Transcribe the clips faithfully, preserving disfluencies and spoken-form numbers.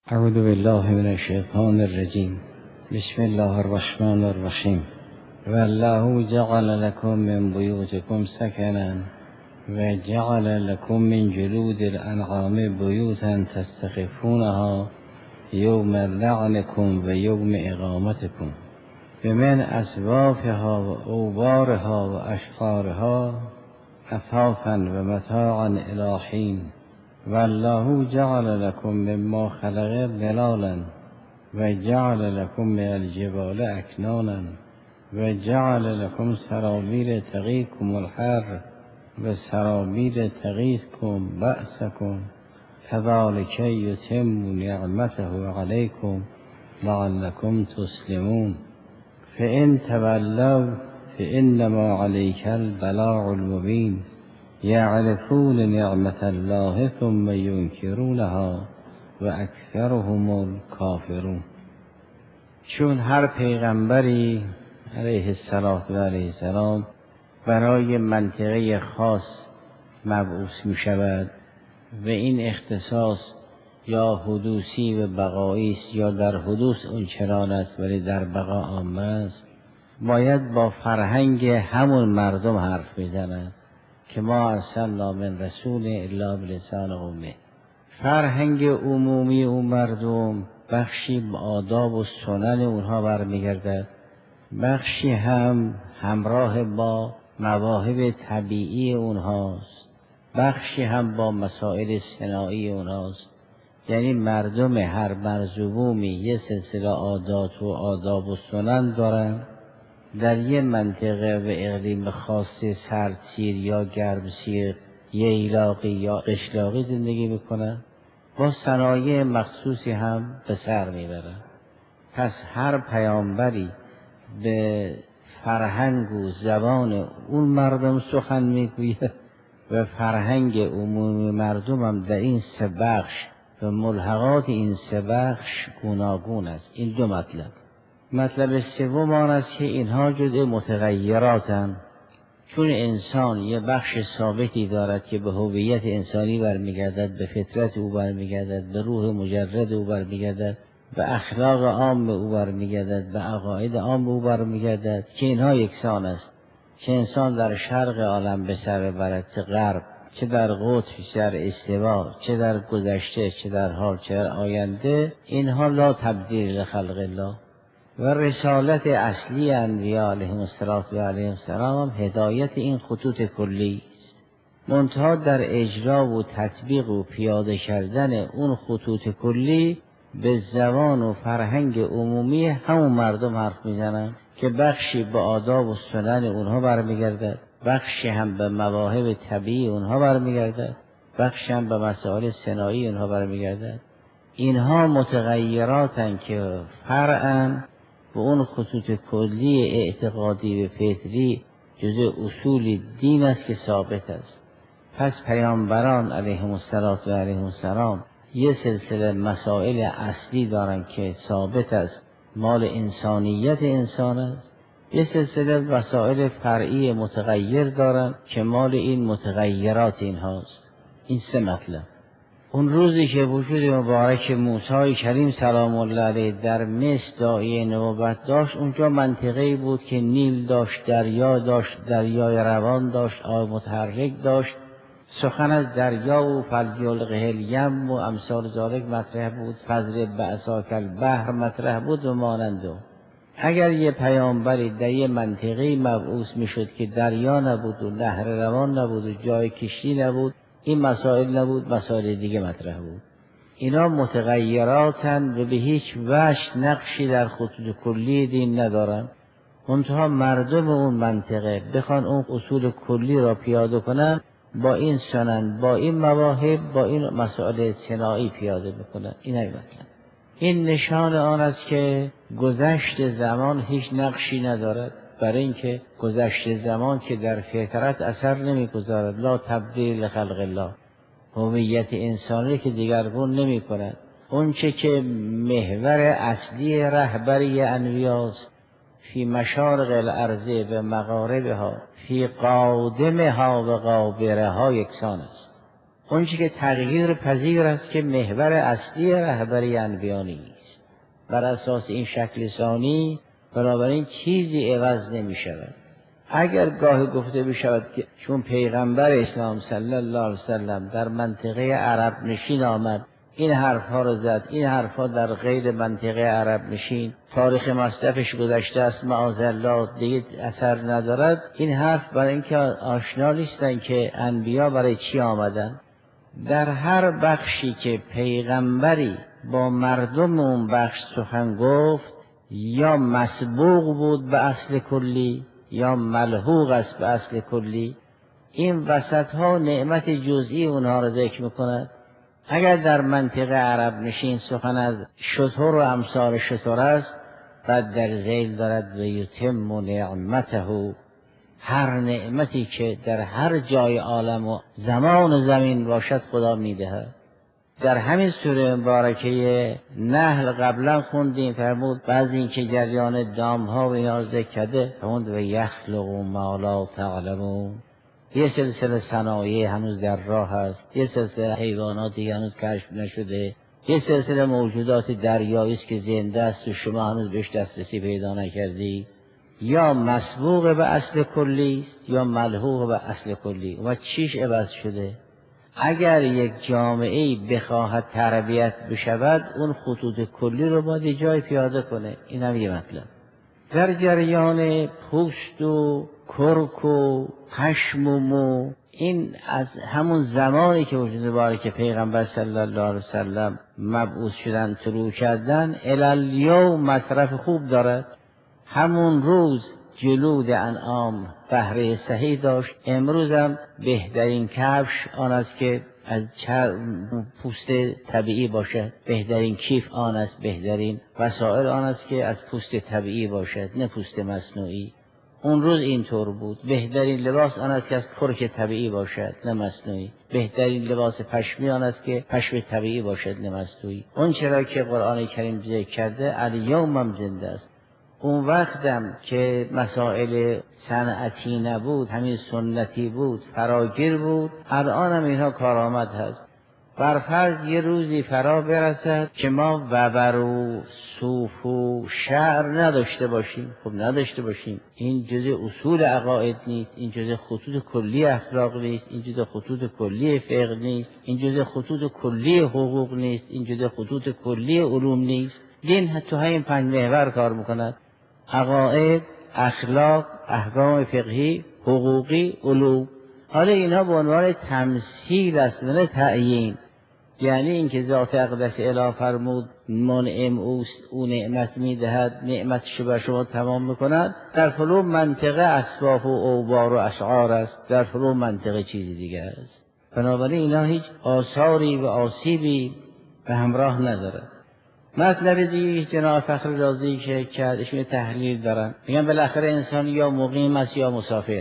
اعوذ بالله من الشیطان الرجیم. بسم الله الرحمن الرحیم. والله جعل لكم من بيوتكم سكنا وجعل لكم من جلود الانعام بيوتا تستخفونها يوم لعنكم ويوم اقامتكم ومن اصوافها واوبارها واشقارها اثاثا ومتاعا الى حين. والله جعل لكم مما خلق ظلالا وجعل لكم من الجبال اكنانا وجعل لكم سرابیل تقیکم الحر وسرابیل تقیکم بأسکم كذلك يتم نعمته عليكم لعلكم تسلمون. فإن تولوا فإنما عليك البلاغ المبين. يعرفون نعمة الله ثم ينكرونها و اکثرهم الکافرون. چون هر پیغمبری علیه السلام و علیه السلام برای منطقه خاص مبعوث می شود و این اختصاص یا حدوثی و بقایی است یا در حدوث اون چنان است ولی در بقا عام است، باید با فرهنگ همون مردم حرف بزند که ما ارسلنا من رسول الا بلسان قومه. فرهنگ عمومی اون مردم بخشی با آداب و سنن اونها برمیگردد، بخشی هم همراه با مواهب طبیعی اونهاست، بخشی هم با مسائل صناعی اونهاست. یعنی مردم هر مرزبومی یه سلسله عادات و آداب و سنن دارن، در یه منطقه و اقلیم خاص سردسیر یا گرمسیر ییلاقی یا قشلاقی زندگی میکنن، با صنایع مخصوصی هم به سر میبرن. پس هر پیامبری به فرهنگ و زبان اون مردم سخن میگوید و فرهنگ عمومی مردم هم در این سه بخش و ملحقات این سه بخش گوناگون است. این دو مطلب. مطلب سوم آن است که اینها جزء متغیراتند، چون انسان یه بخش ثابتی دارد که به هویت انسانی برمیگردد، به فطرت او برمیگردد، به روح مجرد او برمیگردد، به اخلاق عام او برمیگردد، به عقاید عام او برمیگردد که اینها یکسان است. چه انسان در شرق عالم به سر ببرد چه غرب، چه در قطب چه در استوا، چه در گذشته چه در حال چه در آینده، اینها لا تبدیل لخلق الله. و رسالت اصلی انبیاء علیهم السلام و علیهم السلام هدایت این خطوط کلی است. منتها در اجرا و تطبیق و پیاده کردن اون خطوط کلی به زبان و فرهنگ عمومی همون مردم حرف میزنن که بخشی به آداب و سنن اونها برمیگردد، بخشی هم به مواهب طبیعی اونها برمیگردد، بخشی هم به مسائل صناعی اونها برمیگردد. اینها متغیراتن که فرعاً و اون خطوط کلی اعتقادی و فطری جزء اصول دین است که ثابت است. پس پیامبران علیهم السلام و علیهم السلام یه سلسله مسائل اصلی دارن که ثابت است، مال انسانیت انسان است. یه سلسله مسائل فرعی متغیر دارن که مال این متغیرات اینهاست. این سه مطلب. اون روزی که وجود مبارک موسی کریم سلام الله علیه در مصر داعیه نبوت داشت، اونجا منطقه‌ای بود که نیل داشت، دریا داشت، دریای روان داشت، آب متحرک داشت، سخن از دریا و فلیلقه الیم و امثال ذالک مطرح بود، فضل بعصاک البحر مطرح بود و مانند. اگر یه پیامبری در یه منطقه‌ای مبعوث میشد که دریا نبود و نهر روان نبود و جای کشتی نبود، این مسائل نبود، مسائل دیگه مطرح بود. اینا متغیراتن و به هیچ وجه نقشی در خطوط کلی دین ندارن. منتها مردم اون منطقه بخوان اون اصول کلی را پیاده کنن، با این سنن، با این مواهب، با این مسائل صناعی پیاده بکنن. این ای مطلب. این نشان آن است که گذشت زمان هیچ نقشی ندارد، برای اینکه گذشت زمان که در فطرت اثر نمیگذارد، لا تبدیل لخلق الله، هویت انسانی که دیگرگون نمی کند. اون چه که محور اصلی رهبری انبیاست، فی مشارق الارض و مغاربها، فی قادمها و غابرها یکسان است. اون چی که تغییر پذیر است که محور اصلی رهبری انبیا نیست. بر اساس این شکل ثانی بنابراین چیزی عوض نمی شود. اگر گاهی گفته بشود که چون پیغمبر اسلام صلی الله علیه وسلم در منطقه عرب نشین آمد این حرفها رو زد، این حرفها در غیر منطقه عرب نشین تاریخ مصرفش گذشته است معاذالله دیگه اثر ندارد، این حرف برای اینکه آشنا نیستن که انبیا برای چی آمدن. در هر بخشی که پیغمبری با مردم اون بخش سخن گفت یا مسبوق بود به اصل کلی یا ملحوق است به اصل کلی، این وسط ها نعمت جزئی اونها را ذکر میکند. اگر در منطقه عرب نشین سخن از شتر و امثال شتر است، بعد در ذیل دارد و یتم نعمته، هر نعمتی که در هر جای عالم و زمان و زمین باشد خدا میدهد. در همین سوره مبارکه نحل قبلا خوندیم فرمود بعضی این که جریان دام ها و اینا ذکر کرده فرمود و یخلق ما لا تعلمون. یه سلسله صنایع هنوز در راه است، یه سلسله حیواناتی هنوز کشف نشده، یه سلسله موجودات دریایی است که زنده است و شما هنوز بهش دسترسی پیدا نکردی. یا مسبوق به اصل کلی است یا ملحوق به اصل کلی. و چیش عوض شده؟ اگر یک جامعه‌ای بخواهد تربیت بشود اون خطوط کلی رو باید جای پیاده کنه. این هم یه مطلب. در جریان پوست و کرک و پشم و مو، این از همون زمانی که وجود مبارک پیغمبر صلی الله علیه وسلم مبعوث شدن طلوع کردن الالیوم مصرف خوب دارد. همون روز جلود انعام بهره صحیح داشت، امروز هم بهترین کفش آن است که از پوست طبیعی باشد، بهترین کیف آن است، بهترین وسایل آن است که از پوست طبیعی باشد نه پوست مصنوعی. اون روز اینطور بود. بهترین لباس آن است که از کرک طبیعی باشد نه مصنوعی، بهترین لباس پشمی آن است که پشم طبیعی باشد نه مصنوعی. اون چرا که قرآن کریم ذکر کرده الیوم هم زنده است. اون وقتم که مسائل صنعتی نبود، همین سنتی بود، فراگیر بود، الان هم اینها کارآمد هست. برفرض یه روزی فرا برسد که ما وبر و صوف و شعر نداشته باشیم. خب نداشته باشیم، این جزء اصول عقاید نیست، این جزء خطوط کلی اخلاق نیست، این جزء خطوط کلی فقه نیست، این جزء خطوط کلی حقوق نیست، این جزء خطوط کلی علوم نیست. دین حتی همین پنج محور کار میکند: عقاید، اخلاق، احکام فقهی، حقوقی، علوم. حالا اینها به عنوان تمثیل است نه تعیین. یعنی اینکه ذات اقدس اله فرمود منعم اوست، او نعمت میدهد، نعمتش بر شما تمام میکند، در فلان منطقه اسباب و اوبار و اشعار است، در فلان منطقه چیزی دیگر است. بنابراین اینا هیچ آثاری و آسیبی به همراه نداره. مطلب دیگه جناب فخر رازی که کردشون تحلیل دارن، میگن بالاخره انسان یا مقیم است یا مسافر.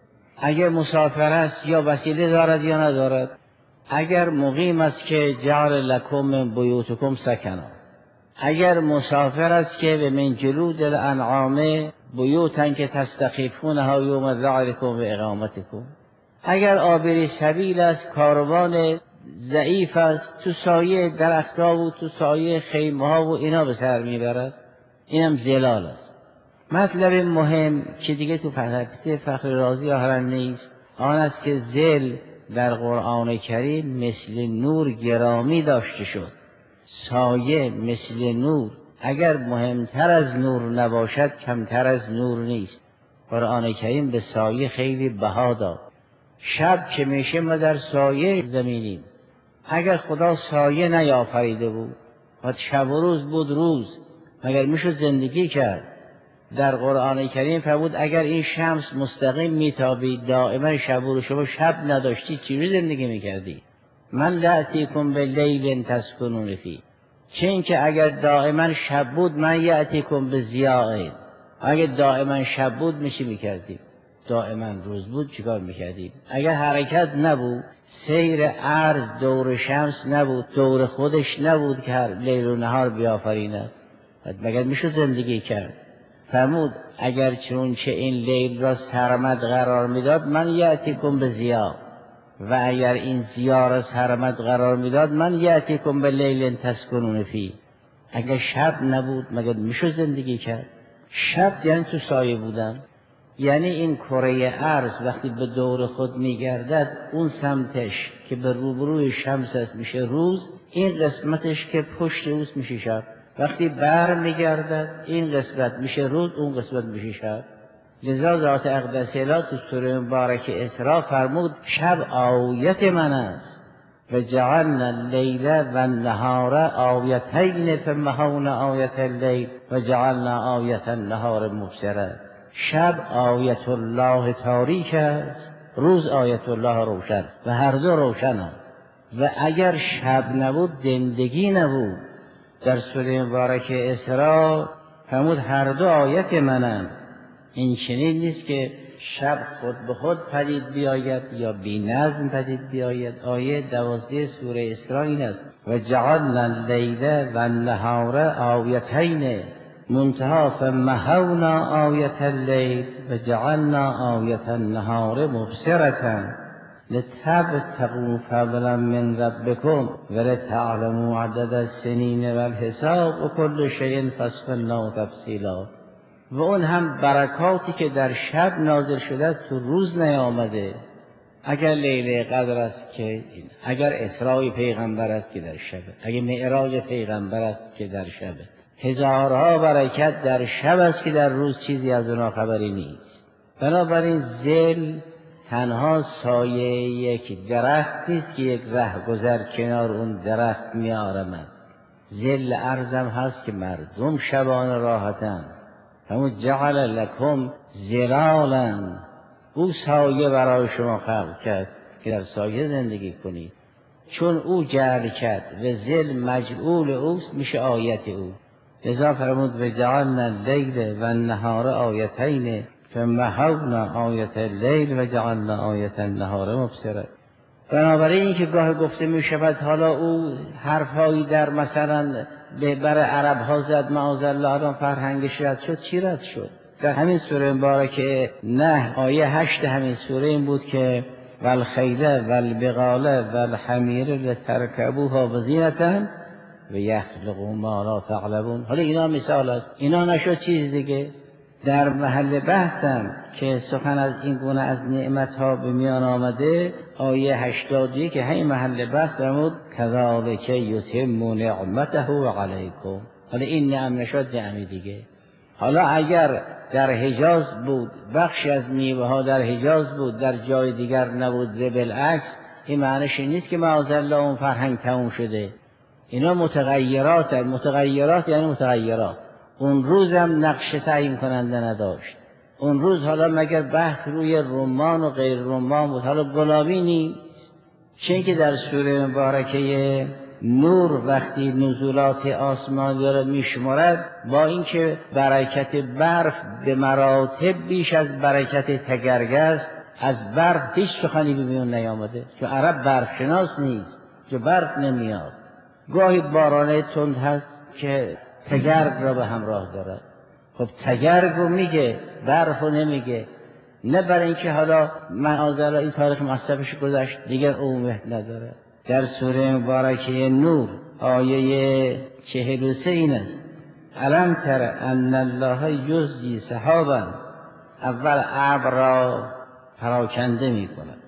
اگر مسافر است یا وسیله دارد یا ندارد. اگر مقیم است که جعل لکم من بیوتکم سکنا، اگر مسافر است که به من جلود الانعام بیوتن که تستخیفونها یوم ذعرکم و اقامتکم. اگر عابر سبیل است، کاروان ضعیف است، تو سایه درختها و تو سایه خیمه ها و اینا به سر میبرد، اینم زلال است. مطلب مهم که دیگه تو فقه فخر رازی آهرن نیست، آن است که ظل در قرآن کریم مثل نور گرامی داشته شد. سایه مثل نور، اگر مهمتر از نور نباشد کمتر از نور نیست. قرآن کریم به سایه خیلی بها داد. شب که میشه ما در سایه زمینیم. اگر خدا سایه نیافریده بود و شب و روز بود روز، مگر میشه زندگی کرد؟ در قرآن کریم فرمود اگر این شمس مستقیم میتابید دائما شب و روز، شما شب نداشتی چی زندگی میکردی؟ من لأتیکم باللیل تسکنون فیه. چه این که اگر دائما شب بود من یأتیکم بضیاء، اگر دائما شب بود میشه میکردیم، دائما روز بود چیکار میکردیم؟ اگر حرکت نبود، سیر عرض دور شمس نبود، دور خودش نبود که هر لیل و نهار بیافریند، مگر میشه زندگی کرد؟ فرمود اگر چون چه این لیل را سرمد قرار میداد من یأتیکم بضیاء، و اگر این زیار سرمد قرار میداد من یأتیکم باللیل تسکنون فیه، اگر شب نبود مگر میشه زندگی کرد؟ شب یعنی تو سایه بودن، یعنی این کره ارض وقتی به دور خود میگردد اون سمتش که به روبروی شمس است میشه روز، این قسمتش که پشت اوست میشه شب. وقتی بر میگردد این قسمت میشه روز، اون قسمت میشه شب. لذا ذات اقدس الهی تو سوره مبارک اسراء فرمود شب آیت من است و جعلنا اللیل و النهار آیتین فمحونا آیت اللیل و جعلنا آیت النهار مبصرا. شب آیت الله تاریک است، روز آیت الله روشن و هر دو روشن. و اگر شب نبود زندگی نبود. در سوره مبارک اسراء فرمود هر دو آیت منند. این چنین نیست که شب خود به خود پدید بیاید یا بی نظم پدید بیاید. آیه دوازده سوره اسراء این است و جعلنا اللیل و النهار آیتین منتهی فمحونا آیت اللیل و جعلنا آیت النهار مبصرة لتبتغوا فضلا من ربکم ولتعلموا عدد السنین والحساب و کل شیء فصلناه تفصیلا. و اون هم برکاتی که در شب نازل شده تو روز نیامده. اگر لیله قدر است که اگر اسراء پیغمبر است که در شبه، اگر معراج پیغمبر است که در شبه، هزارها برکت در شب است که در روز چیزی از اونها خبری نیست. بنابراین ظل تنها سایه یک درخت نیست که یک رهگذر کنار اون درخت میآرمد. ظل ارضم هست که مردم شبان راحتن. همون جعل لکم ظلالا، او سایه برای شما خلق کرد که در سایه زندگی کنید. چون او جعل کرد و ظل مجعول اوست میشه آیت او. لذا فرمود و جعلنا اللیل و النهار آیتین فمحونا آیت اللیل و جعلنا آیت النهار مبصرة. بنابراین این که گاه گفته می شود حالا او حرفهایی در مثلا بر عرب ها زد معاذالله الان فرهنگش رد شد. چی رد شد؟ در همین سوره مبارکه نه آیه هشت همین سوره این بود که والخیل والبغال والحمیر لترکبوها وزینة و یخلق ما لا تعلمون. حالا اینا مثال است، اینا نشد چیز دیگه. در محل بحثم که سخن از این گونه از نعمتها به میان آمده آیه هشتادی که همین محل بحث فرمود کذالک یتم نعمته علیکم. حالا این نعم نشد نعمی دیگه. حالا اگر در حجاز بود بخشی از میوه ها در حجاز بود در جای دیگر نبود بالعکس، این معنیش نیست که معاذالله اون فرهنگ تموم شده. اینا متغیرات هست. متغیرات یعنی متغیرات. اون روزم نقش تعیین کننده نداشت. اون روز حالا مگر بحث روی رمان و غیر رمان بود، حالا گلابی نیست. چون که در سوره مبارکه نور وقتی نزولات آسمانی را میشمارد با اینکه برکت برف به مراتب بیش از برکت تگرگ است، از برف هیچ سخنی به میون نیامده. چون عرب برف شناس نیست، چون برف نمیاد. گاهی بارانه تند هست که تگرگ را به همراه دارد. خب تگرگ رو میگه، برف رو نمیگه. نه برای اینکه حالا معاذالله این تاریخ مصرفش گذشت دیگر عمومیت نداره. در سوره مبارکه نور آیه چهل و سه این است الم تر ان الله یزجی سحابا، اول ابر را پراکنده میکند،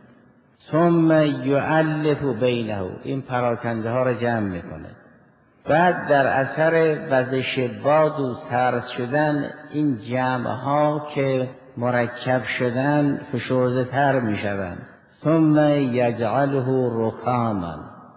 ثم یؤلف بینه، این پراکنده ها را جمع میکنه. بعد در اثر وزش باد و سرد شدن این جمع ها که مرکب شدن فشرده تر می شوند. ثم یجعله رکاما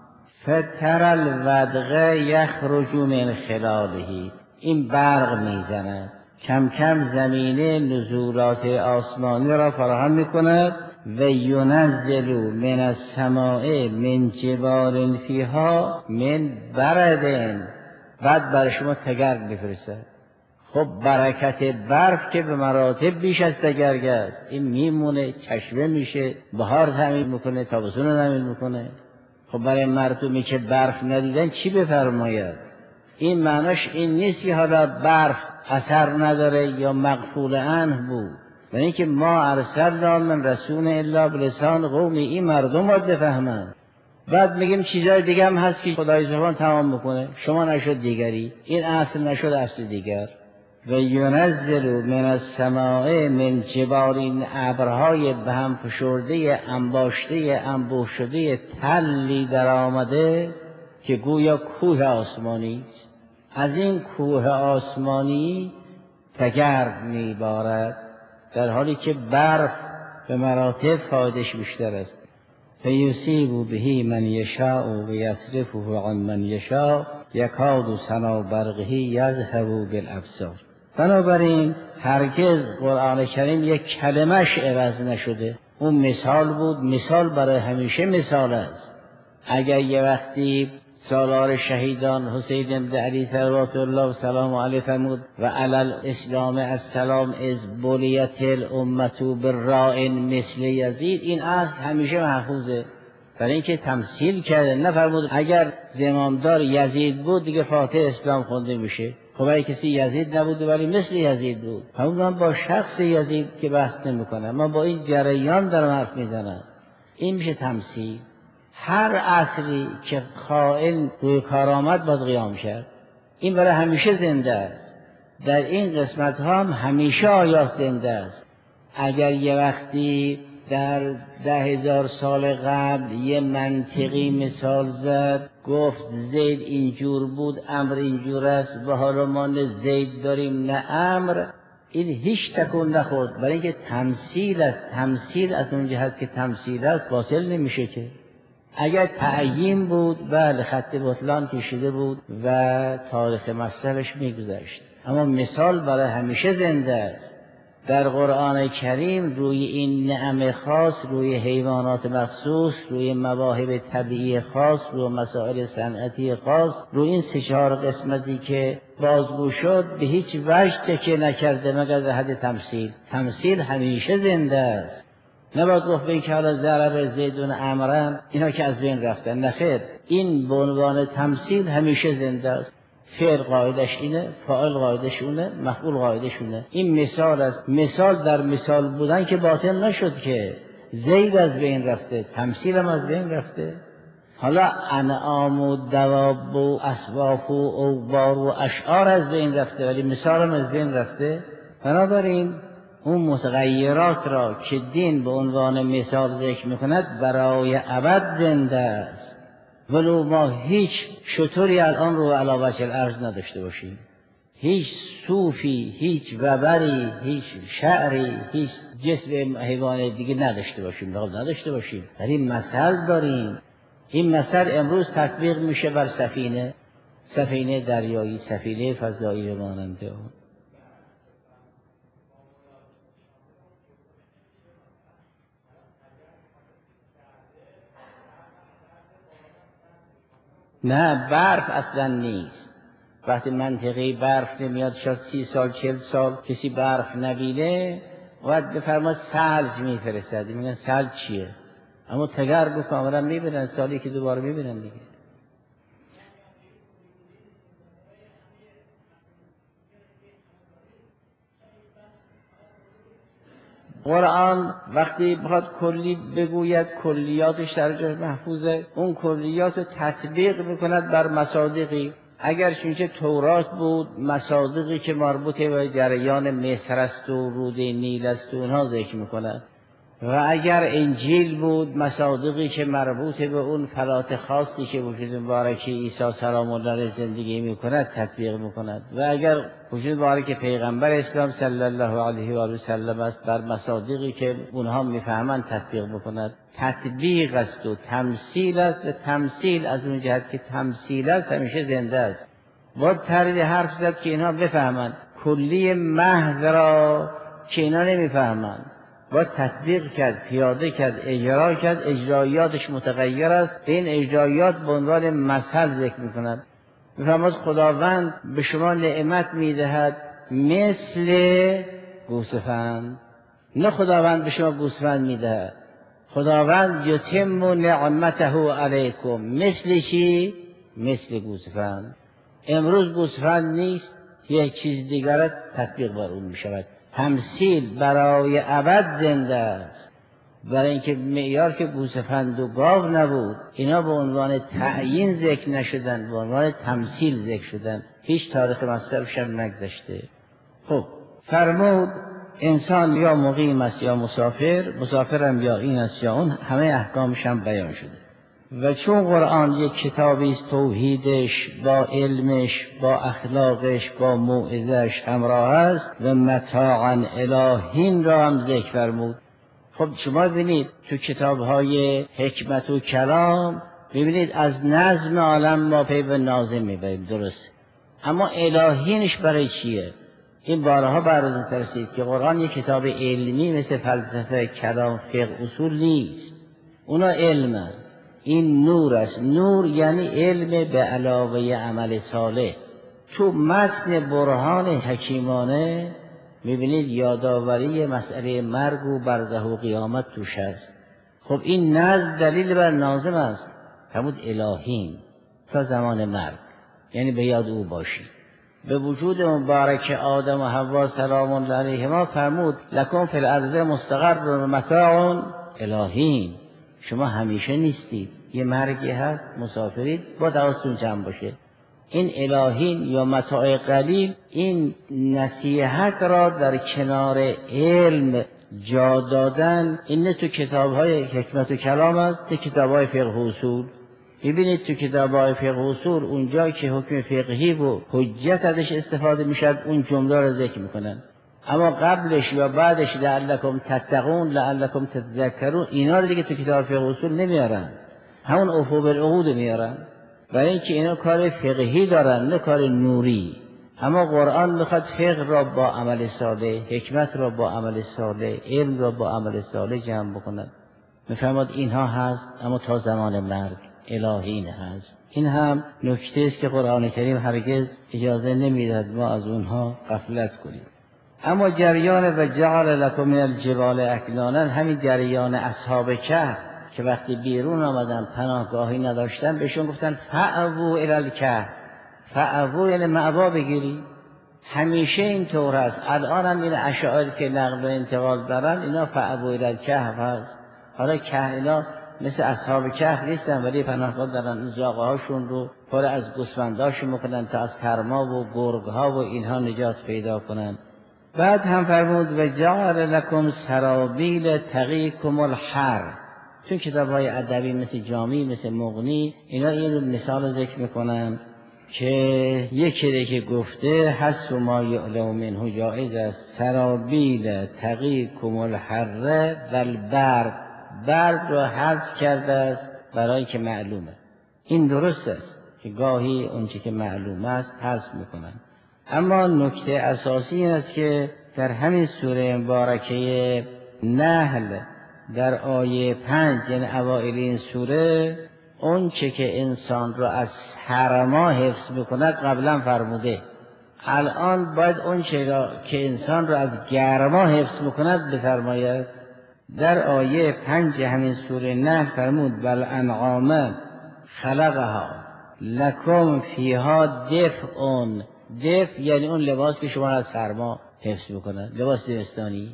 فتر الودق یخرج من خلاله، این برق می زند کم کم زمینه نزولات آسمانی را فراهم می کند و ینزل من السماء من جبال فیها من برد، بعد برای شما تگرگ بفرستد. خب برکت برف که به مراتب بیش از تگرگ است، این میمونه، چشمه میشه، بهار تعمیر میکنه، تابستون رو تعمیر میکنه. خب برای مردمی که برف ندیدن چی بفرماید؟ این معناش این نیست که حالا برف اثر نداره یا مغفول عنه بود. یعنی اینکه ما ارسلنا من رسول الا بلسان قومی، این مردم باید بفهمن. بعد میگیم چیزای دیگه هم هست که خدای زبان تمام بکنه، شما نشد دیگری، این اصل نشد اصل دیگر. و ینزل من السماء من جبال، این ابرهای به هم فشرده انباشته انبوه شده تلی در آمده که گویا کوه آسمانی است. از این کوه آسمانی تگرد میبارد، در حالی که برف به مراتب فایدش بیشتر است. فیصیب به من یشاء و یصرفه عن من یشاء یکاد سنا برقه یذهب بالابصار. بنابراین هرگز قرآن کریم یک کلمش عوض نشده. اون مثال بود، مثال برای همیشه مثال است. اگر یه وقتی سالار شهیدان حسین بن علی صلوات الله و سلام علیه فرمود و علی الاسلام السلام از بلیت الامت بالراء مثل یزید، این اصل همیشه محفوظه، برای اینکه تمثیل کرده. نفرمود اگر زمامدار یزید بود دیگه فاتح اسلام خونده میشه. خب اگه کسی یزید نبود ولی مثل یزید بود، همون من با شخص یزید که بحث نمیکنم، من با این جریان دارم حرف میزنم. این میشه تمثیل. هر اصلی که خائن روی کار آمد باید قیام کرد. این برای همیشه زنده است. در این قسمت ها هم همیشه آیات زنده است. اگر یه وقتی در ده هزار سال قبل یه منطقی مثال زد، گفت زید اینجور بود، امر اینجور است، و حالا ما نه زید داریم نه امر، این هیچ تکون نخورد، برای اینکه تمثیل است. تمثیل از اون جهت که تمثیل است باطل نمیشه که. اگر تعیین بود بله خط بطلان کشیده بود و تاریخ مصرفش میگذشت، اما مثال برای همیشه زنده است. در قرآن کریم روی این نعم خاص، روی حیوانات مخصوص، روی مواهب طبیعی خاص، روی مسائل صنعتی خاص، روی این سه چهار قسمتی که بازگو شد به هیچ وجه تکیه نکرده مگر در حد تمثیل. تمثیل همیشه زنده است. نباید گفت به این که حالا ضرب زیدون امرن اینا که از بین رفتن، نخیر، این به عنوان تمثیل همیشه زنده است. فعل قاعدش اینه، فاعل قاعدش اونه، مفعول قاعدش اونه. این مثال است. مثال در مثال بودن که باطل نشد که زید از بین رفته، تمثیل هم از بین رفته. حالا انعام و دواب و اسواف و اوبار و اشعار از بین رفته ولی مثال هم از بین رفته. بنابراین اون متغیرات را که دین به عنوان مثال ذکر میکند برای ابد زنده است. ولو ما هیچ شطوری الان رو علی وجه الارض نداشته باشیم، هیچ صوفی، هیچ وبری، هیچ شعری، هیچ جسم حیوان دیگه نداشته باشیم، بخواد نداشته باشیم، در این مثل داریم. این مثل امروز تطبیق میشه بر سفینه، سفینه دریایی، سفینه فضایی و ماننده اون. نه برف اصلا نیست. وقتی منطقه برف نمیاد، شاید سی سال چل سال کسی برف نبینه، باید بفرماد سلج میفرستد. میگن سلج چیه؟ اما تگرگ و کاملا میبینن، سالی که دوباره میبینن دیگه. قرآن وقتی بخواد کلی بگوید کلیاتش در جای محفوظه، اون کلیات رو تطبیق میکند بر مصادیقی. اگر چونچه تورات بود، مصادیقی که مربوط به جریان مصر است و روده نیل است و اونها ذکر میکند. و اگر انجیل بود، مصادیقی که مربوط به اون فلات خاصی که وجود مبارک عیسی سلام الله علیه زندگی میکند تطبیق میکند. و اگر وجود مبارک پیغمبر اسلام صلی الله علیه و آله و سلم است، بر مصادیقی که اونها میفهمند تطبیق میکند. تطبیق است و تمثیل است. و تمثیل از اون جهت که تمثیل است همیشه زنده است. باید تردید حرف زد که اینها بفهمند. کلی محض را که اینا نمیفهمند باید تطبیق کرد، پیاده کرد، اجرا کرد. اجرایاتش متغیر است. این اجرایات به عنوان مثل ذکر میکند. میفرماید خداوند به شما نعمت میدهد مثل گوسفند. نه خداوند به شما گوسفند میدهد، خداوند یتم نعمته علیکم. مثل چی؟ مثل گوسفند. امروز گوسفند نیست، یک چیز دیگر تطبیق بر اون میشود. تمثیل برای ابد زنده است. برای اینکه معیار که گوسفند و گاو نبود، اینا به عنوان تعیین ذکر نشدن، به عنوان تمثیل ذکر شدن. هیچ تاریخ مصرفش هم نگذشته. خب فرمود انسان یا مقیم است یا مسافر، مسافرم یا این است یا اون، همه احکامش هم بیان شده. و چون قرآن یک کتابی است توحیدش با علمش، با اخلاقش، با موعظه‌اش همراه است و متاعا الهین را هم ذکر فرمود. خب شما ببینید تو کتاب‌های حکمت و کلام ببینید از نظم عالم ما پی به ناظم میبریم، درست، اما الهینش برای چیه؟ این بارها بررسی ترسید که قرآن یک کتاب علمی مثل فلسفه، کلام، فقه، اصول نیست. اونا علمه، این نور است. نور یعنی علم به علاوه عمل صالح. تو متن برهان حکیمانه میبینید یادآوری مسئله مرگ و برزخ و قیامت توش است. خب این نزد دلیل بر ناظم است، فرمود الهیم تا زمان مرگ، یعنی به یاد او باشید. به وجود مبارک آدم و حوا سلام الله علیهما فرمود لکم فی الارض مستقر و متاع الهیم. شما همیشه نیستید، یه مرگی هست، مسافرید، با حواستون جمع باشه. این الهین یا متاع قلیل، این نصیحت را در کنار علم جا دادن. این تو کتاب‌های حکمت و کلام است، تو کتاب‌های فقه و اصول. ببینید تو کتاب‌های فقه و اصول اونجا که حکم فقهی و حجت ازش استفاده میشد اون جمله را ذکر میکنن، اما قبلش یا بعدش لعلکم تتقون، لعلکم تذکرون، اینا رو دیگه تو کتاب فقه و اصول نمیارن، همون اوفو بالعقود میارن، برای اینکه اینا کار فقهی دارن نه کار نوری. اما قرآن میخواد فقه را با عمل صالح، حکمت را با عمل صالح، علم را با عمل صالح جمع بکنن. میفهمد اینها هست، اما تا زمان مرگ الهین هست. این هم نکته است که قرآن کریم هرگز اجازه نمیدهد ما از اونها غفلت کنیم. اما جریان و جعل لکم من الجبال اکنانا، همین جریان اصحاب کهف که وقتی بیرون آمدن پناهگاهی نداشتن بهشون گفتن فأووا الی الکهف. فأووا یعنی مأوا بگیری. همیشه این طور است. الان هم این اشعاری که نقل و انتقال دارن اینا فأووا الی الکهف هست. حالا که اینا مثل اصحاب کهف نیستن ولی پناهگاه دارن، زاغه هاشون رو پر از گوسفنداشون میکنن تا از سرما و گرگ ها و اینها نجات پیدا کنن. بعد هم فرمود و جعل لکم سرابیل تقیکم الحر. چون کتاب های ادبی مثل جامی، مثل مغنی، اینا این مثال ذکر میکنن که یکی که گفته حس ما یعلم منه جائز است، سرابیل تقیکم الحر و البرد. برد رو حذف کرده است برای که معلومه. این درست است که گاهی اونچه که معلوم است حذف میکنن. اما نکته اساسی این است که در همین سوره مبارکه نحل در آیه پنج، یعنی اوائل این سوره، اون چه که انسان را از سرما حفظ میکند قبلا فرموده. الان باید اون چه را که انسان را از گرما حفظ میکند بفرماید. در آیه پنج همین سوره نحل فرمود بل انعام خلقها لکم فیها دفء. دفء یعنی اون لباس که شما را از سرما حفظ میکنه، لباس زمستانی.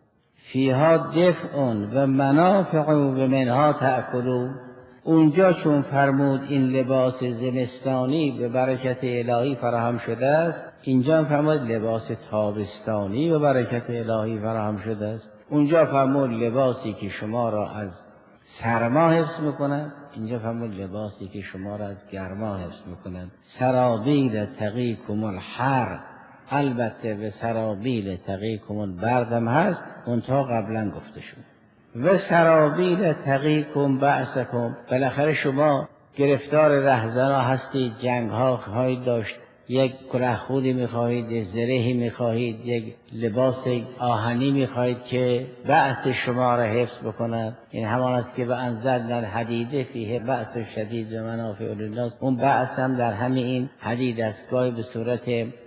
فیها دفء و منافع و منها تأکلون. اونجا چون فرمود این لباس زمستانی به برکت الهی فراهم شده است، اینجا فرمود لباس تابستانی به برکت الهی فراهم شده است. اونجا فرمود لباسی که شما را از سرما حفظ میکند، اینجا فرمود لباسی که شما را از گرما حفظ میکند. سرابیل تقیکم الحر، البته به سرابیل تقیکم البرد هم هست، اونتا قبلا گفته شد. و سرابیل تقیکم بأسکم، بالاخره شما گرفتار رهزنا هستید، جنگ ها خواهید داشت، یک کلاه خودی میخواهید، یک زرهی میخواهید، یک لباس آهنی میخواهید که بأس شما را حفظ بکند. این همان است که به انزلنا الحدید فیه بأس شدید و منافع للناس. اون بأس هم در همین این حدید است، گاهی به صورت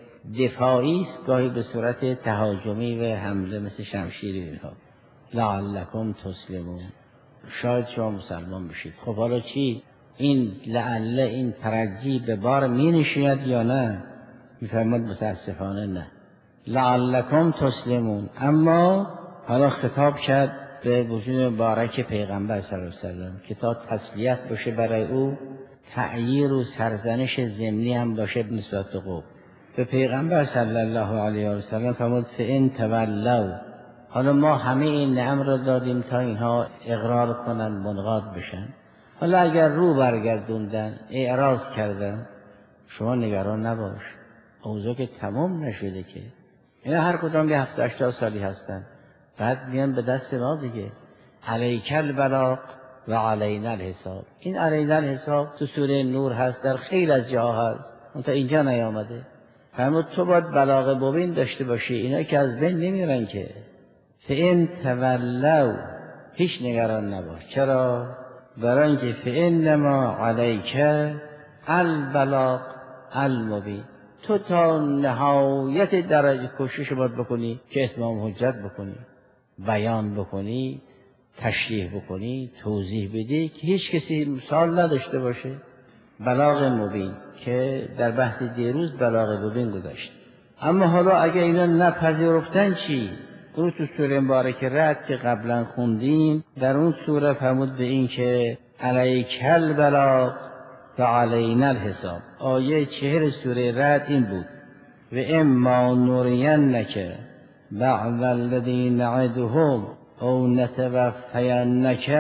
دفاعی است، گاهی به صورت تهاجمی و حمله مثل شمشیری اینها. لعلکم تسلمون، شاید شما مسلمان بشید. خب حالا چی؟ این لعل، این ترجی به بار می نشیند یا نه؟ میفرماد متاسفانه نه. لعلکم تسلمون. اما حالا خطاب کرد به وجود مبارک پیغمبر صلی الله علیه و سلم که تا تسلیت باشه برای او، تعییر و سرزنش ضمنی هم باشه نسبت به قوم. به پیغمبر صلی الله علیه و سلم فرمود فإن تولوا، حالا ما همه این نعم را دادیم تا اینها اقرار کنن، منقاد بشن. حالا اگر رو برگردوندن، اعراض کردن، شما نگران نباش، اوضاع که تمام نشده که. اینا هر کدام یه هفته هشتاد سالی هستن، بعد میان به دست ما دیگه. علیک البلاغ و علینا الحساب. این علینا الحساب تو سوره نور هست، در خیلی از جاها هست، اون تا اینجا نیامده. فرمود تو باید بلاغ مبین داشته باشی، اینا که از بین نمیرن که. فإن تولوا، هیچ نگران نباش. چرا؟ برای اینکه فإنما علیک البلاغ المبین، تو تا نهایت درجه کوشش باید بکنی که اتمام حجت بکنی، بیان بکنی، تشریح بکنی، توضیح بدی که هیچ کسی مثال نداشته باشه. بلاغ مبین که در بحث دیروز بلاغ مبین گذاشت. اما حالا اگه اینا نپذیرفتن چی؟ اون تو سوره مبارک رعد که قبلا خوندیم، در اون سوره فرمود به این که علیک البلاغ و علینا الحساب. آیه چهر سوره رعد این بود و اما نرینک بعض الذی نعدهم او نتوفینک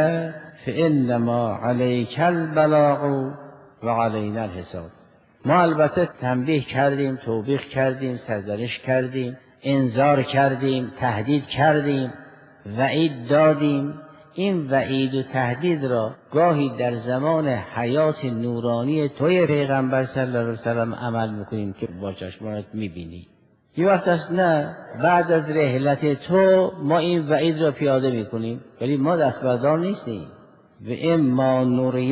فانما علیک البلاغ و علینا الحساب. ما البته تنبیه کردیم، توبیخ کردیم، سرزنش کردیم، انذار کردیم، تهدید کردیم، وعید دادیم. این وعید و تهدید را گاهی در زمان حیات نورانی توی پیغمبر صلی الله علیه و سلم عمل میکنیم که با چشمانت میبینی. یه وقت است نه، بعد از رحلت تو ما این وعید را پیاده میکنیم، ولی ما دستبردار نیستیم. و اما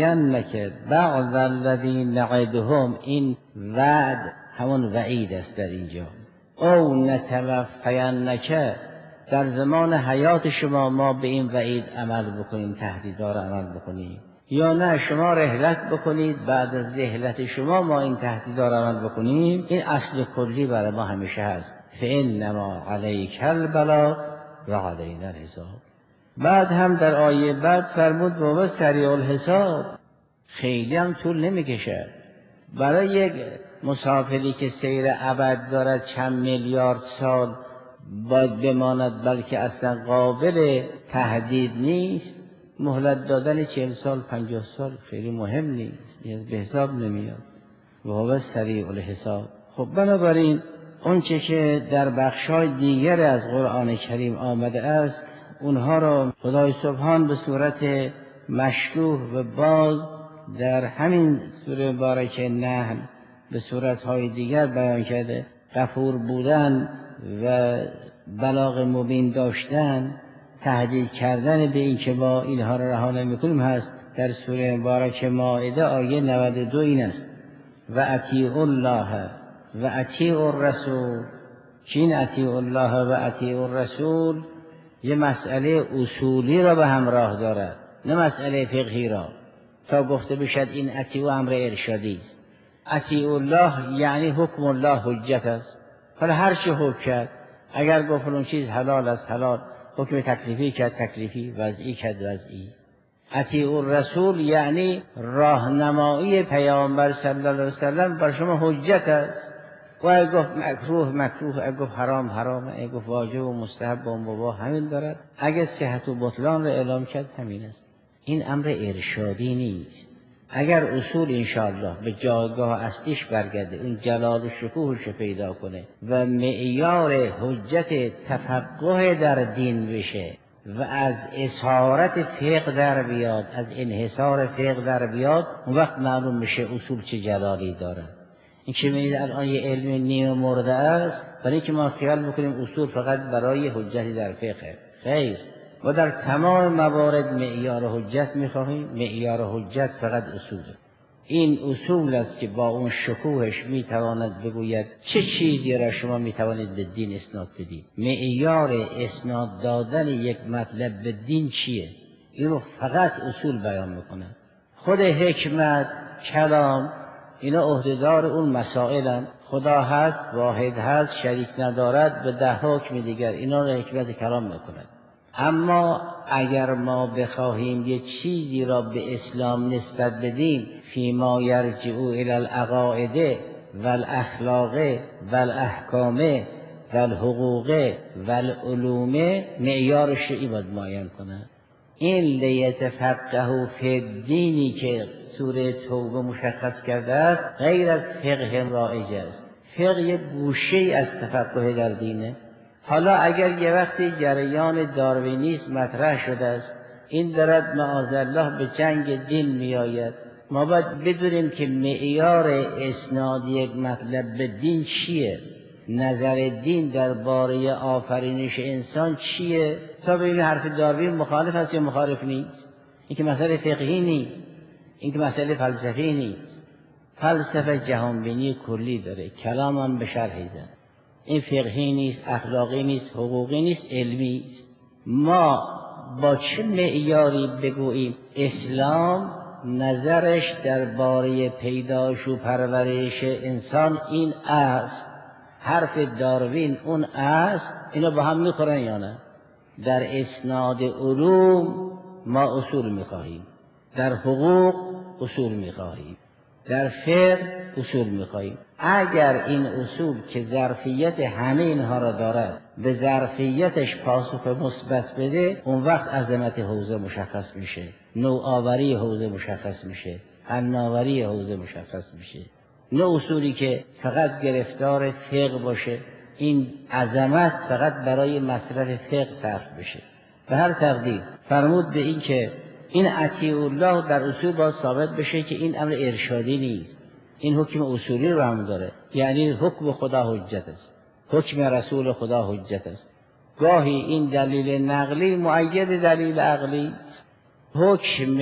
نرینک بعض الذی نعدهم، این وعد همون وعید است در اینجا. او نتوفینک، در زمان حیات شما ما به این وعید عمل بکنیم، تهدیدها عمل بکنیم، یا نه شما رحلت بکنید، بعد از رحلت شما ما این تهدیدها عمل بکنیم. این اصل کلی برای ما همیشه هست. فانما علیک البلاغ و علینا الحساب. بعد هم در آیه بعد فرمود و سریع الحساب، خیلی هم طول نمیکشد. برای یک مسافری که سیر ابد دارد چند میلیارد سال باید بماند، بلکه اصلا قابل تهدید نیست، مهلت دادن چهل سال پنجاه سال خیلی مهم نیست، نیاز به حساب نمیاد. و هو سریع الحساب. خب بنابراین اونچه که در بخشای دیگر از قرآن کریم آمده است، اونها را خدای سبحان به صورت مشروح و باز در همین سوره مبارک نحل به صورتهای دیگر بیان کرده. غفور بودن و بلاغ مبین داشتن، تهدید کردن به این که ما اینها را رها نمی‌کنیم هست. در سوره مبارک مائده آیه نود و دو این است و اطیعوا الله و اطیعوا الرسول. چین اطیعوا الله و اطیعوا الرسول یه مسئله اصولی را به همراه دارد، نه مسئله فقهی را. تا گفته بشد این اطیعوا امر ارشادی است. اطیعوا الله یعنی حکم الله حجت است. حالا هر چه حکم کرد، اگر گفت اون چیز حلال است حلال، حکم تکلیفی کرد تکلیفی، وضعی کرد وضعی. اطیعوا الرسول یعنی راهنمایی پیامبر صلی الله علیه و سلم بر شما حجت است. و اگه گفت مکروه مکروه، اگه گفت حرام حرام، اگه گفت واجب و مستحب و مباح همین دارد، اگه صحت و بطلان را اعلام کرد همین است. این امر ارشادی نیست. اگر اصول انشاءالله به جایگاه اصلیش برگرده، اون جلال و شکوهش پیدا کنه و معیار حجت تفقه در دین بشه و از اسارت فقه در بیاد، از انحصار فقه در بیاد، اون وقت معلوم میشه اصول چه جلالی داره. این که می‌بینید الان یه علم نیم مرده است، برای که ما خیال بکنیم اصول فقط برای حجتی در فقه. خیر، و در تمام موارد معیار حجت می‌خواهیم. معیار حجت فقط اصوله. این اصول است که با اون شکوهش میتواند بگوید چه چیزی را شما میتوانید به دین اسناد بدید. معیار اسناد دادن یک مطلب به دین چیه؟ این رو فقط اصول بیان میکنه. خود حکمت، کلام اینا عهدهدار اون مسائلن. خدا هست، واحد هست، شریک ندارد، به ده حکم دیگر اینا رو حکمت کلام میکند. اما اگر ما بخواهیم یه چیزی را به اسلام نسبت بدیم، فیما یرجع الی العقائد والاخلاق والاحکام والحقوق والعلوم، معیار شرعی باید معین کنند. این لیتفقهوا فی الدینی که سوره توبه مشخص کرده است غیر از فقه رایج است. فقه یک گوشه از تفقه در دینه. حالا اگر یه وقتی جریان داروینیسم مطرح شده است، این دارد معاذالله به جنگ دین میآید، ما باید بدونیم که معیار اسناد یک مطلب به دین چیه، نظر دین درباره آفرینش انسان چیه، تا ببینیم حرف داروین مخالف است یا مخالف نیست. این که مسئله فقهی نیست، این که مسئله فلسفی نیست. فلسفه جهانبینی کلی داره، کلام هم به شرحی زد. این فقهی نیست، اخلاقی نیست، حقوقی نیست، علمی است. ما با چه معیاری بگوییم اسلام نظرش درباره پیدایش و پرورش انسان این است، حرف داروین اون است، اینا با هم میخورن یا نه؟ در اسناد علوم ما اصول میخواهیم، در حقوق اصول میخواهیم، در فقه اصول میخواهیم. اگر این اصول که ظرفیت همه اینها را دارد به ظرفیتش پاسخ مثبت بده، اون وقت عظمت حوزه مشخص میشه، نوآوری حوزه مشخص میشه، فناوری حوزه مشخص میشه. نه اصولی که فقط گرفتار فقه باشه، این عظمت فقط برای مصرف فقه صرف بشه. به هر تقدیر فرمود به این که این اطیع الله در اصول باید ثابت بشه که این امر ارشادی نیست، این حکم اصولی رو هم داره. یعنی حکم خدا حجت است، حکم رسول خدا حجت است. گاهی این دلیل نقلی مؤید دلیل عقلی، حکم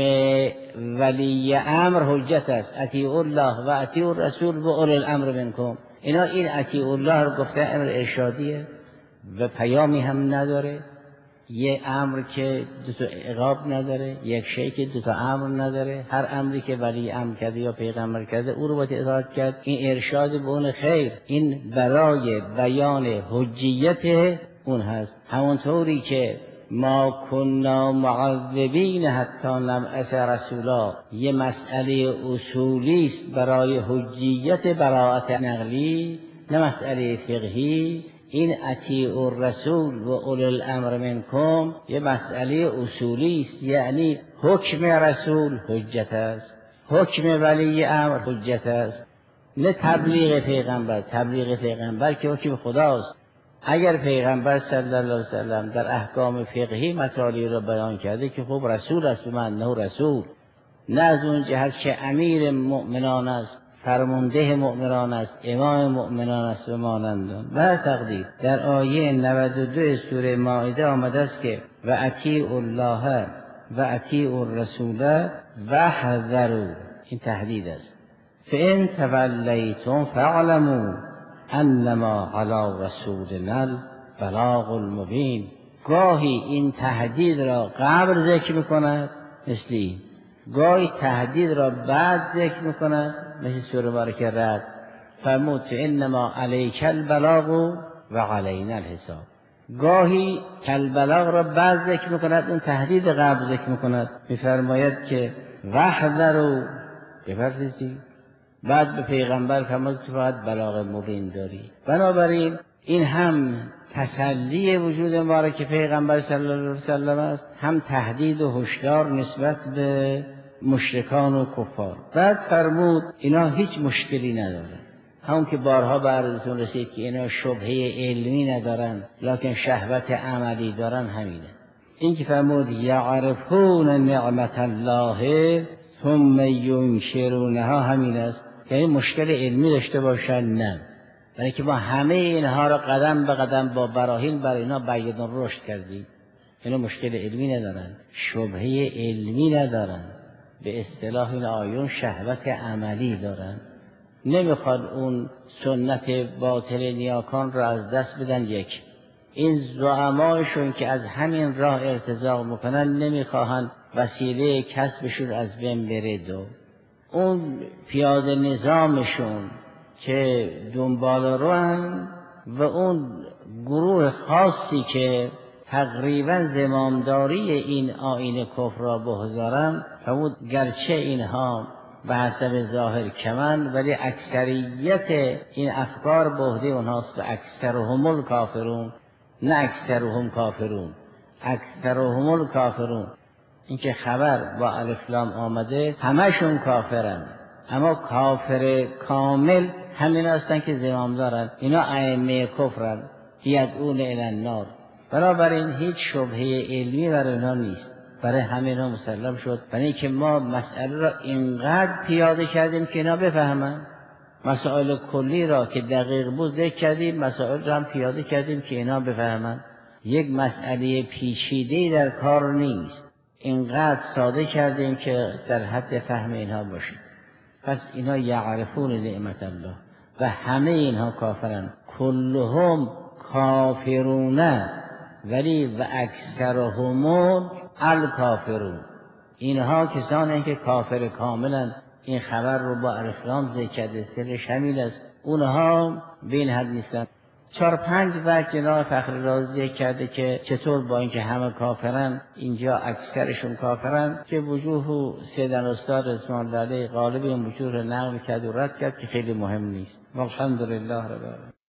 ولی امر حجت است، اطیع الله و اطیع الرسول و اولی الامر منکم. اینا این اطیع الله رو گفته امر ارشادیه و پیامی هم نداره، یک امر که دو تا عقاب نداره، یک شی که دو تا امر نداره. هر امری که ولی امر کرده یا پیغمبر کرده او رو باید اطاعت کرد. این ارشاد به اون خیر، این برای بیان حجیت اون هست. همونطوری که ما کنا معذبین حتی نبعث رسولا یه مسئله اصولی است برای حجیت براءت نقلی، نه مسئله فقهی. این اطیع الرسول و اولی الامر منکم یه مسئله اصولی است، یعنی حکم رسول حجت است، حکم ولی امر حجت است، نه تبلیغ پیغمبر. تبلیغ پیغمبر که حکم خداست. اگر پیغمبر صلی الله علیه وسلم در احکام فقهی مطالبی را بیان کرده که خب رسول است، به انه رسول، نه از اون جهت که امیر مؤمنان است، فرمانده مؤمنان است، امام مؤمنان است و مانندان. و تقدیر در آیه نود و دو سوره مائده آمده است که و اطیعوا الله و اطیعوا الرسول و حذروا، این تهدید است. فان تولیتم فاعلموا انما علی رسولنا البلاغ المبین. گاهی این تهدید را قبل ذکر میکند مثل این، گاهی تهدید را بعد ذکر میکند مثل سوره مبارکه رعد. فرمود انما علیک البلاغ و علینا الحساب. گاهی البلاغ را بعد ذکر میکند، اون تهدید قبل ذکر میکند. میفرماید که وحذروا، بپرهیزید. بعد به پیغمبر فرمود تو فقط بلاغ مبین داری. بنابراین این هم تسلی وجود مبارک پیغمبر صلی الله علیه وسلم است، هم تهدید و هشدار نسبت به مشرکان و کفار. بعد فرمود اینا هیچ مشکلی ندارن، همون که بارها به عرضتون رسید که اینا شبهه علمی ندارن لکن شهوت عملی دارن. همینه این که فرمود یعرفون نعمت الله ثم ینکرونها، همین است. یعنی مشکل علمی داشته باشن؟ نه، برای که ما همه اینها را قدم به قدم با براهین برای اینا بیان رشد کردیم. اینا مشکل علمی ندارن، شبهه علمی ندارن، به اصطلاح این آیون شهوت عملی دارن. نمیخواد اون سنت باطل نیاکان را از دست بدن. یک، این زعمایشون که از همین راه ارتزاق میکنن نمیخواهن وسیله کسبشون از بین بره. دو، اون پیاده نظامشون که دنبال رو هم و اون گروه خاصی که تقریبا زمامداری این آیین کفر را به عهده دارند، فرمود گرچه اینها به حسب ظاهر کمند ولی اکثریت این افکار به عهده اونهاست و اکثرهم الکافرون، نه اکثرهم کافرون، اکثرهم الکافرون. این که خبر با الف لام آمده همشون کافرن، اما کافر کامل همین هستن که زمام دارن، اینا ائمه کفرن یدعون الی النار. بنابراین هیچ شبهه علمی برای اینا نیست، برای همینا مسلم شد. برای اینکه ما مسئله را اینقدر پیاده کردیم که اینا بفهمن، مسائل کلی را که دقیق بود ذکر کردیم، مسائل را هم پیاده کردیم که اینا بفهمن. یک مسئله پیچیده‌ای در کار نیست، اینقدر ساده کردیم که در حد فهم اینها باشید. پس اینا یعرفون نعمت الله و همه اینها کافرن، کلهم کافرون ولی و اکثرهم الکافرون. اینها کسانی که کافر کاملن. این خبر رو با الف لام ذکر کرده، سر شمیل است، اونها به این حد نیستن. چهار پنج وقت جناب فخر رازی کرده که چطور با اینکه همه کافرن اینجا اکثرشون کافرن، که وجوه سیدن استاد اسماعیل لاله غالب این وجوه رو نقل کرد و رد کرد که خیلی مهم نیست. والحمدلله رب العالمین.